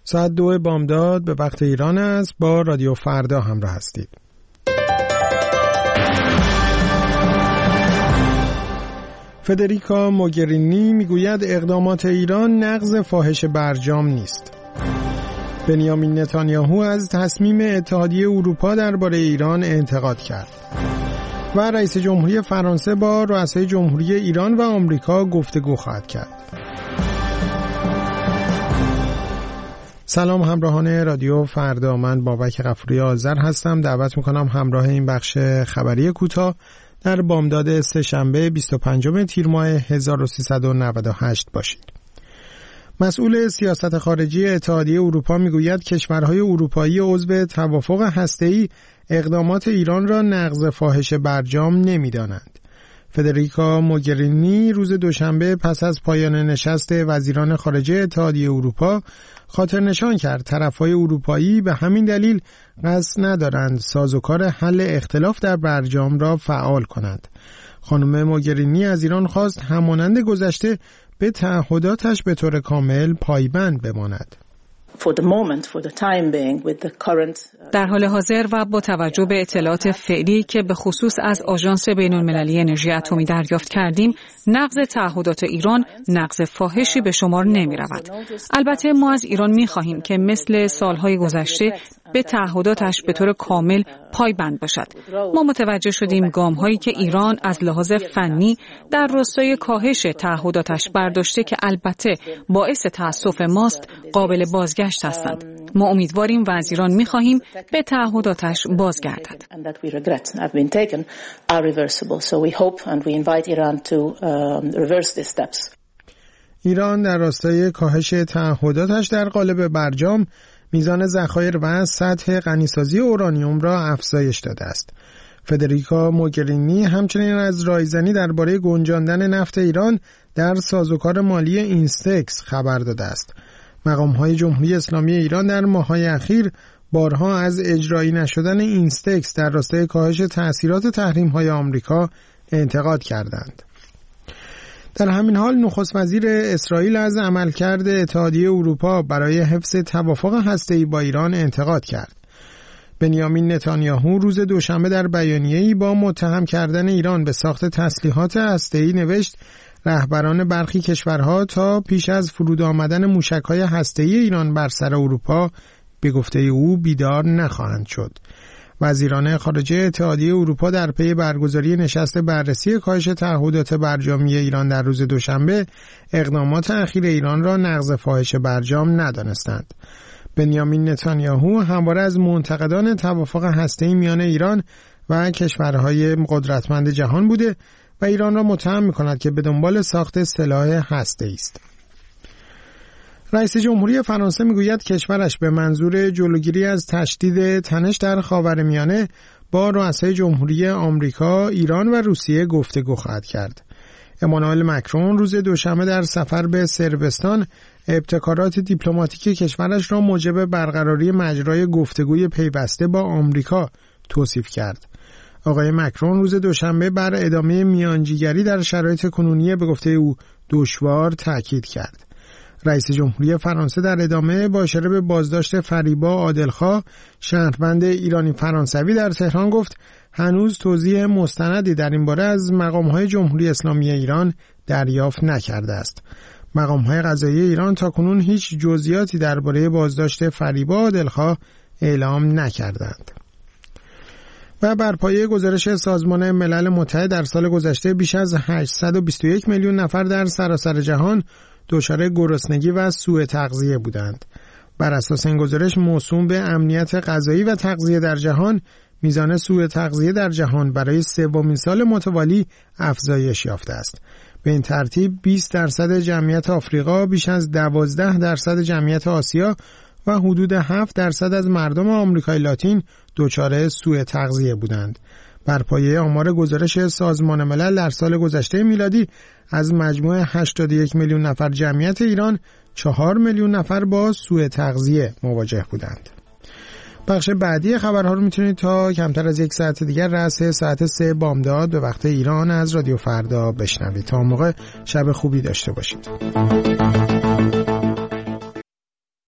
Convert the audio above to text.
ساعت 2 بامداد به وقت ایران است. با رادیو فردا همراه هستید. فدریکا موگرینی میگوید اقدامات ایران نقض فاحش برجام نیست. بنیامین نتانیاهو از تصمیم اتحادیه اروپا درباره ایران انتقاد کرد. و رئیس جمهوری فرانسه با رؤسای جمهوری ایران و آمریکا گفتگو خواهد کرد. سلام همراهان رادیو فردا، من بابک غفوری آذر هستم. دعوت میکنم همراه این بخش خبری کوتاه در بامداد سه‌شنبه 25 تیر ماه 1398 باشید. مسئول سیاست خارجی اتحادیه اروپا میگوید کشورهای اروپایی عضو توافق هسته‌ای اقدامات ایران را نقض فاحش برجام نمی‌دانند. فدریکا موگرینی روز دوشنبه پس از پایان نشست وزیران خارجه اتحادیه اروپا خاطر نشان کرد طرفهای اروپایی به همین دلیل قصد ندارند سازوکار حل اختلاف در برجام را فعال کنند. خانم موگرینی از ایران خواست همانند گذشته به تعهداتش به طور کامل پایبند بماند. در حال حاضر و با توجه به اطلاعات فعلی که به خصوص از آژانس بین‌المللی انرژی اتمی دریافت کردیم، نقض تعهدات ایران نقض فاحشی به شمار نمی رود. البته ما از ایران می خواهیم که مثل سالهای گذشته به تعهداتش به طور کامل پایبند باشد. ما متوجه شدیم گام‌هایی که ایران از لحاظ فنی در راستای کاهش تعهداتش برداشته که البته باعث تأسف ماست قابل بازگشت هستند. ما امیدواریم و از ایران می‌خواهیم به تعهداتش بازگردد. ایران در راستای کاهش تعهداتش در قالب برجام میزان ذخایر و سطح غنیسازی اورانیوم را افزایش داده است. فدریکا موگرینی همچنین از رایزنی درباره گنجاندن نفت ایران در سازوکار مالی اینستکس خبر داده است. مقام‌های جمهوری اسلامی ایران در ماه‌های اخیر بارها از اجرایی نشدن اینستکس در راستای کاهش تأثیرات تحریم‌های آمریکا انتقاد کردند. در همین حال نخست وزیر اسرائیل از عملکرد اتحادیه اروپا برای حفظ توافق هسته‌ای با ایران انتقاد کرد. بنیامین نتانیاهو روز دوشنبه در بیانیه‌ای با متهم کردن ایران به ساخت تسلیحات هسته‌ای نوشت رهبران برخی کشورها تا پیش از فرود آمدن موشک‌های هسته‌ای ایران بر سر اروپا به گفته او بیدار نخواهند شد. وزیران خارجه اتحادیه اروپا در پی برگزاری نشست بررسی کاهش تعهدات برجامی ایران در روز دوشنبه اقدامات اخیر ایران را نقض فاحش برجام ندانستند. بنیامین نتانیاهو همواره از منتقدان توافق هسته‌ای میان ایران و کشورهای قدرتمند جهان بوده و ایران را متهم می‌کند که به دنبال ساخت سلاح هسته‌ای است. رئیس جمهوری فرانسه میگوید کشورش به منظور جلوگیری از تشدید تنش در خاورمیانه با رؤسای جمهوری آمریکا، ایران و روسیه گفتگو خواهد کرد. امانوئل مکرون روز دوشنبه در سفر به صربستان ابتکارات دیپلماتیکی کشورش را موجب برقراری مجرای گفتگوی پیوسته با آمریکا توصیف کرد. آقای مکرون روز دوشنبه بر ادامه میانجیگری در شرایط کنونی به گفته او دشوار تاکید کرد. رئیس جمهوری فرانسه در ادامه با اشاره به بازداشت فریبا عادلخواه شهروند ایرانی فرانسوی در تهران گفت هنوز توضیح مستندی در این باره از مقام‌های جمهوری اسلامی ایران دریافت نکرده است. مقام‌های قضایی ایران تاکنون هیچ جزئیاتی درباره بازداشت فریبا عادلخواه اعلام نکردند. و بر پایه گزارش سازمان ملل متحد در سال گذشته بیش از 821 میلیون نفر در سراسر جهان دچار گرسنگی و سوء تغذیه بودند. بر اساس این گزارش موسوم به امنیت غذایی و تغذیه در جهان، میزان سوء تغذیه در جهان برای سومین سال متوالی افزایش یافته است. به این ترتیب 20% جمعیت آفریقا، بیش از 12% جمعیت آسیا و حدود 7% از مردم آمریکای لاتین دچار سوء تغذیه بودند. بر پایه آمار گزارش سازمان ملل در سال گذشته میلادی از مجموع 81 میلیون نفر جمعیت ایران 4 میلیون نفر با سوء تغذیه مواجه بودند. بخش بعدی خبرها رو میتونید تا کمتر از یک ساعت دیگر رأس ساعت 3 بامداد به وقت ایران از رادیو فردا بشنوید. تا موقع شب خوبی داشته باشید.